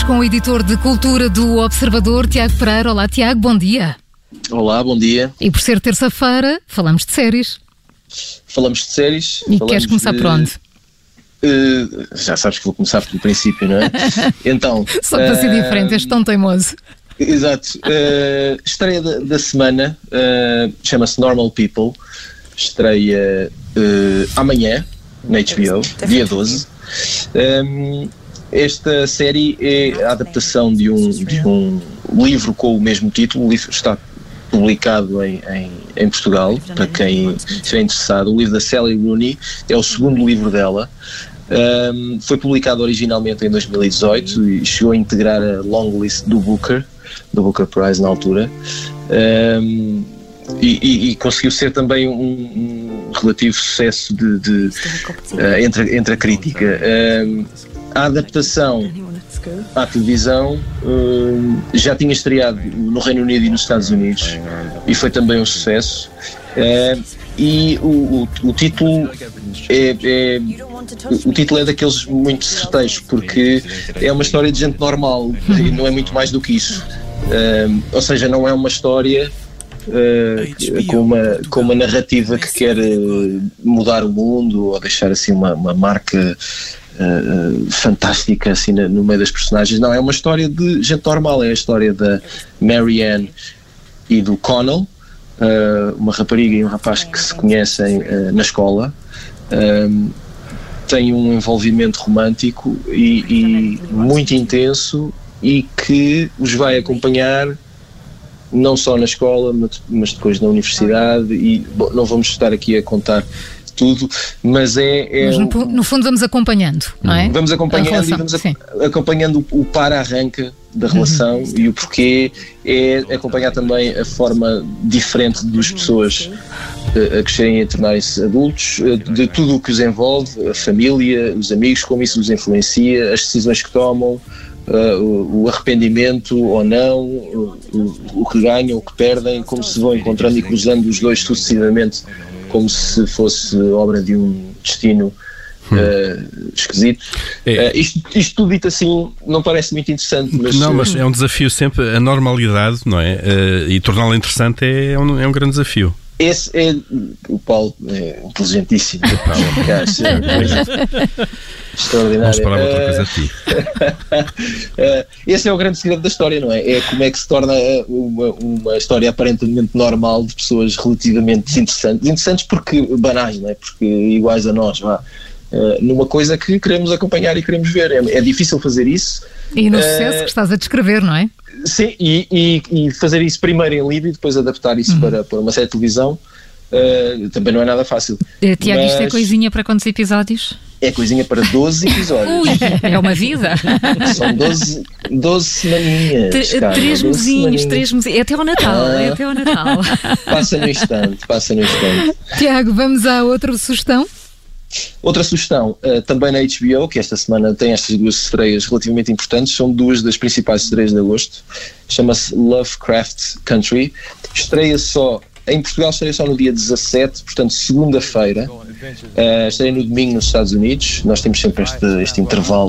com o editor de cultura do Observador, Tiago Pereira. Olá, Tiago, bom dia. Olá, bom dia. E por ser terça-feira, falamos de séries. Falamos de séries. E queres começar por onde? Já sabes que vou começar pelo princípio, não é? Então, só para ser diferente, és tão teimoso. Exato. Estreia da semana, chama-se Normal People. Estreia amanhã, na HBO, dia 12. Esta série é a adaptação de um livro com o mesmo título. O livro está publicado em Portugal, para quem estiver interessado. O livro da Sally Rooney é o segundo livro dela. Foi publicado originalmente em 2018 e chegou a integrar a long list do Booker Prize na altura. E conseguiu ser também um relativo sucesso entre a crítica. A adaptação à televisão já tinha estreado no Reino Unido e nos Estados Unidos e foi também um sucesso. E o título é daqueles muito certeiros, porque é uma história de gente normal e não é muito mais do que isso. Ou seja, não é uma história com uma narrativa que quer mudar o mundo ou deixar assim uma marca fantástica assim no meio das personagens. Não, é uma história de gente normal. É a história da Marianne e do Connell, uma rapariga e um rapaz que se conhecem na escola. Tem um envolvimento romântico e muito intenso, e que os vai acompanhar não só na escola, mas depois na universidade. E não vamos estar aqui a contar tudo, mas mas no fundo vamos acompanhando, não é? Vamos acompanhando e vamos acompanhando o para-arranca da relação e o porquê. É acompanhar também a forma diferente das pessoas a crescerem e a tornarem-se adultos, de tudo o que os envolve, a família, os amigos, como isso os influencia, as decisões que tomam, o arrependimento ou não, o que ganham, o que perdem, como se vão encontrando e cruzando os dois sucessivamente, como se fosse obra de um destino esquisito. Isto tudo dito assim não parece muito interessante, mas... Não, mas é um desafio sempre, a normalidade, não é? E torná-la interessante é um grande desafio. Esse é... O Paulo é inteligentíssimo. Extraordinário. Vamos parar outra coisa a ti. Esse é o grande segredo da história, não é? É como é que se torna uma história aparentemente normal de pessoas relativamente interessantes porque banais, não é? Porque iguais a nós, numa coisa que queremos acompanhar e queremos ver. É difícil fazer isso. E no sucesso que estás a descrever, não é? Sim, e fazer isso primeiro em livro e depois adaptar isso para uma série de televisão também não é nada fácil. Tiago, isto é coisinha para quantos episódios? É coisinha para 12 episódios. Ui, é uma vida. São 12 semaninhas. 3 mesinhos. É até ao Natal. Passa no instante. Tiago, vamos à outra sugestão. Outra sugestão, também na HBO, que esta semana tem estas duas estreias relativamente importantes, são duas das principais estreias de agosto. Chama-se Lovecraft Country. Em Portugal estreia só no dia 17, portanto segunda-feira. Estreia no domingo nos Estados Unidos. Nós temos sempre este intervalo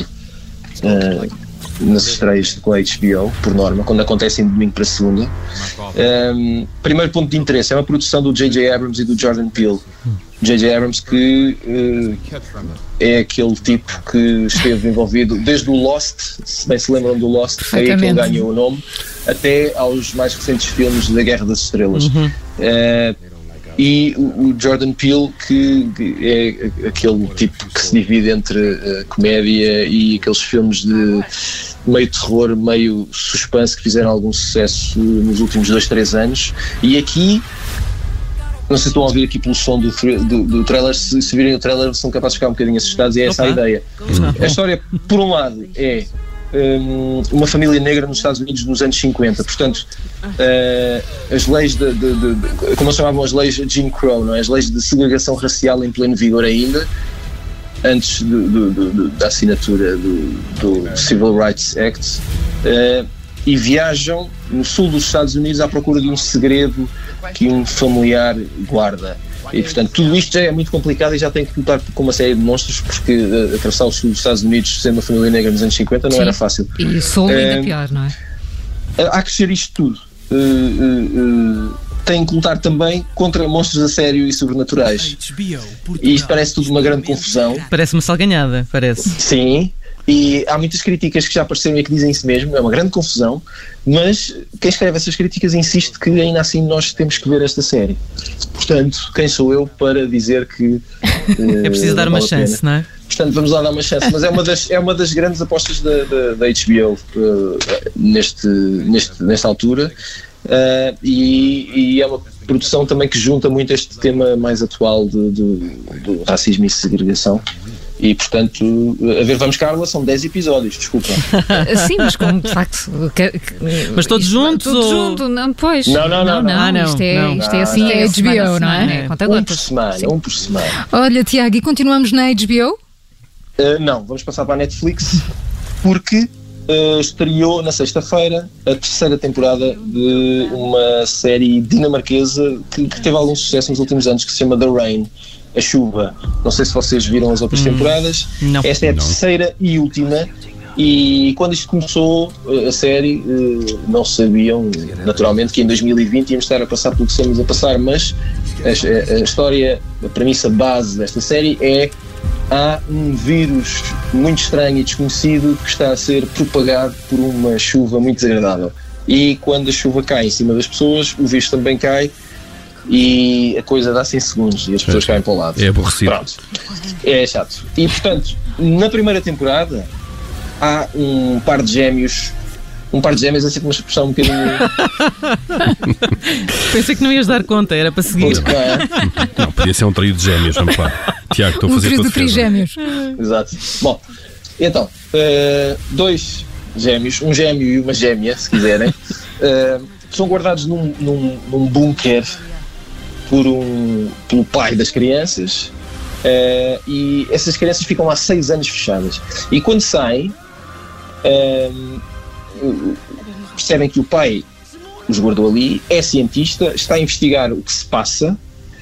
nas estreias com a HBO, por norma, quando acontecem de domingo para segunda. Primeiro ponto de interesse, é uma produção do J.J. Abrams e do Jordan Peele. J.J. Abrams, que é aquele tipo que esteve envolvido desde o Lost, se bem se lembram do Lost, foi aí que ele ganhou o nome, até aos mais recentes filmes da Guerra das Estrelas. E o Jordan Peele, que é aquele tipo que se divide entre comédia e aqueles filmes de meio terror, meio suspense, que fizeram algum sucesso nos últimos 2-3 anos. E aqui, não sei se estão a ouvir aqui pelo som do trailer, se virem o trailer são capazes de ficar um bocadinho assustados, e é essa a ideia. A história, por um lado, é uma família negra nos Estados Unidos nos anos 50, portanto as leis como eles chamavam as leis Jim Crow, não é? As leis de segregação racial em pleno vigor ainda, antes da assinatura do Civil Rights Act, e viajam no sul dos Estados Unidos à procura de um segredo que um familiar guarda. E, portanto, tudo isto já é muito complicado e já tem que lutar com uma série de monstros, porque atravessar o sul dos Estados Unidos sendo uma família negra nos anos 50 não era fácil. E o sul ainda pior, não é? Há que ser isto tudo. Tem que lutar também contra monstros a sério e sobrenaturais. E isto parece tudo uma grande confusão. Parece uma salganhada, parece. Sim, e há muitas críticas que já apareceram e que dizem isso mesmo, é uma grande confusão, mas quem escreve essas críticas insiste que ainda assim nós temos que ver esta série. Portanto, quem sou eu para dizer que é preciso dar uma chance, não é? Portanto, vamos lá dar uma chance, mas é uma das grandes apostas da HBO nesta altura. E é uma produção também que junta muito este tema mais atual do racismo e segregação. E portanto, a ver, vamos, Carla, são 10 episódios, desculpa. Sim, mas como de facto. Mas todos juntos? Todos juntos, não, pois. Não. Isto é assim, é HBO, não é? Um por semana. Olha, Tiago, e continuamos na HBO? Não, vamos passar para a Netflix, porque estreou na sexta-feira a terceira temporada de uma série dinamarquesa que teve algum sucesso nos últimos anos, que se chama The Rain, a chuva. Não sei se vocês viram as outras temporadas. Não. Esta é a terceira e última, e quando isto começou, a série, não sabiam naturalmente que em 2020 íamos estar a passar pelo que estamos a passar, mas a história, a premissa base desta série é: há um vírus muito estranho e desconhecido que está a ser propagado por uma chuva muito desagradável, e quando a chuva cai em cima das pessoas, o vírus também cai e a coisa dá-se em segundos e as pessoas caem para o lado. É aborrecido. Pronto. É chato. E portanto, na primeira temporada há um par de gêmeos é sempre uma expressão um bocadinho... Pensei que não ias dar conta, era para seguir. Não, podia ser um trio de gêmeos, vamos lá. Tiago, estou a fazer tudo. Trigêmeos. Exato. Bom, então, dois gêmeos, um gêmeo e uma gêmea, se quiserem, são guardados num bunker pelo pai das crianças, e essas crianças ficam há 6 anos fechadas. E quando saem, percebem que o pai os guardou ali, é cientista, está a investigar o que se passa,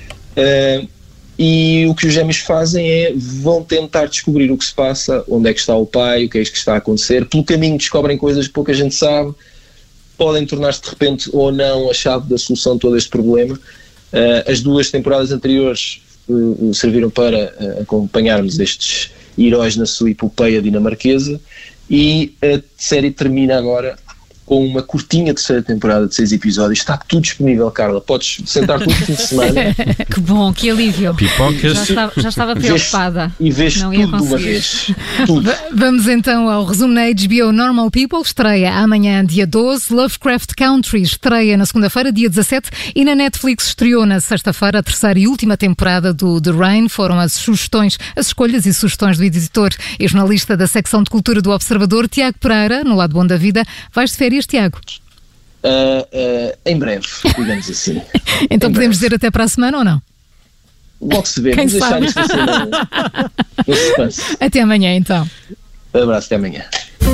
e o que os gêmeos fazem é vão tentar descobrir o que se passa, onde é que está o pai, o que é que está a acontecer. Pelo caminho descobrem coisas que pouca gente sabe, podem tornar-se de repente ou não a chave da solução de todo este problema. As 2 temporadas anteriores serviram para acompanharmos estes heróis na sua epopeia dinamarquesa, e a série termina agora com uma curtinha terceira temporada de 6 episódios. Está tudo disponível, Carla. Podes sentar tudo fim de semana. Que bom, que alívio. Pipocas. Já estava preocupada. E vês tudo de uma vez. Tudo. Vamos então ao resumo na HBO. Normal People estreia amanhã, dia 12. Lovecraft Country estreia na segunda-feira, dia 17. E na Netflix estreou na sexta-feira a terceira e última temporada do The Rain. Foram as escolhas e sugestões do editor e jornalista da secção de cultura do Observador, Tiago Pereira, no Lado Bom da Vida. Vais de férias, Tiago? Em breve, digamos assim. Então podemos dizer até para a semana ou não? Logo se vê, vamos deixar isto assim no suspense. Até amanhã então. Um abraço, até amanhã.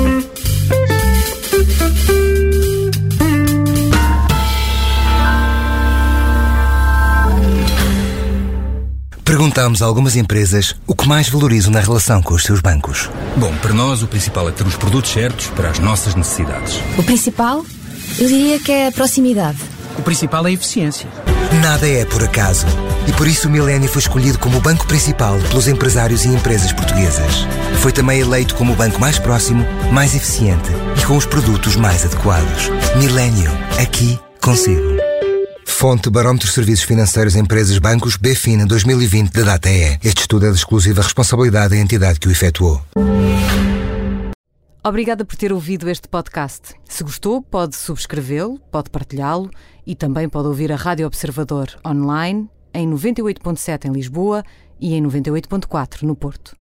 Perguntámos a algumas empresas o que mais valorizam na relação com os seus bancos. Bom, para nós o principal é ter os produtos certos para as nossas necessidades. O principal? Eu diria que é a proximidade. O principal é a eficiência. Nada é por acaso. E por isso o Millennium foi escolhido como o banco principal pelos empresários e empresas portuguesas. Foi também eleito como o banco mais próximo, mais eficiente e com os produtos mais adequados. Millennium, aqui consigo. Fonte Barómetro de Serviços Financeiros Empresas Bancos BFINA 2020 da DATE. Este estudo é de exclusiva responsabilidade da entidade que o efetuou. Obrigada por ter ouvido este podcast. Se gostou, pode subscrevê-lo, pode partilhá-lo e também pode ouvir a Rádio Observador online em 98.7 em Lisboa e em 98.4 no Porto.